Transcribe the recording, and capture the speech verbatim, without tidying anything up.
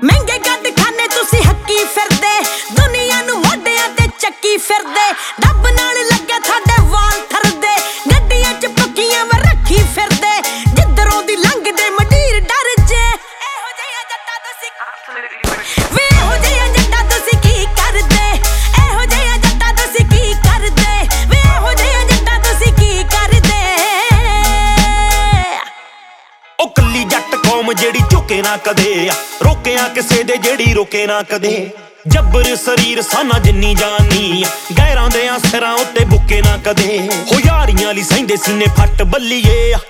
ਮਹਿੰਗੇ ਗੱਡ ਖਾਨੇ ਤੁਸੀਂ ਹੱਕੀ ਫਿਰਦੇ, ਦੁਨੀਆ ਨੂੰ ਮੋਢਿਆਂ ਤੇ ਚੱਕੀ ਫਿਰਦੇ। ਡੱਬ ਨਾਲ ਲੱਗੇ ਤੁਹਾਡੇ ਵਾਲ ਥਰਦੇ, ਗੱਡੀਆਂ ਚ ਪੱਕੀਆਂ ਵਾ ਰੱਖੀ ਫਿਰਦੇ। ਜਿੱਧਰੋਂ ਦੀ ਲੰਘਦੇ ਮੰਡੀਰ ਡਰ ਜੇ, ਇਹੋ ਜਿਹੀਆਂ ਜੱਟਾਂ ਤੁਸੀਂ ਵੇ ਇਹੋ ਜਿਹੀਆਂ ਜੱਟਾਂ ਤੁਸੀਂ ਕੀ ਕਰਦੇ, ਇਹੋ ਜਿਹੀਆਂ ਜੱਟਾਂ ਤੁਸੀਂ ਕੀ ਕਰਦੇ, ਵੇ ਇਹੋ ਜਿਹੀਆਂ ਜੱਟਾਂ ਤੁਸੀਂ ਕੀ ਕਰਦੇ। ਉਹ ਕੱਲੀ ਜੱਟ ਕੌਮ ਜਿਹੜੀ ਝੁਕੇ ਨਾ ਕਦੇ, ਰੋਕਿਆ ਕਿਸੇ ਦੇ ਜਿਹੜੀ ਰੁਕੇ ਨਾ ਕਦੇ। ਜੱਬਰ ਸਰੀਰ ਸਾਨਾ ਜਿੰਨੀ ਜਾਨੀ, ਗੈਰਾਂ ਦੇ ਸਿਰਾਂ ਉੱਤੇ ਬੁੱਕੇ ਨਾ ਕਦੇ। ਹੋ ਯਾਰੀਆਂ ਲਈ ਸਹਿੰਦੇ ਸੀਨੇ ਫੱਟ ਬੱਲੀਏ,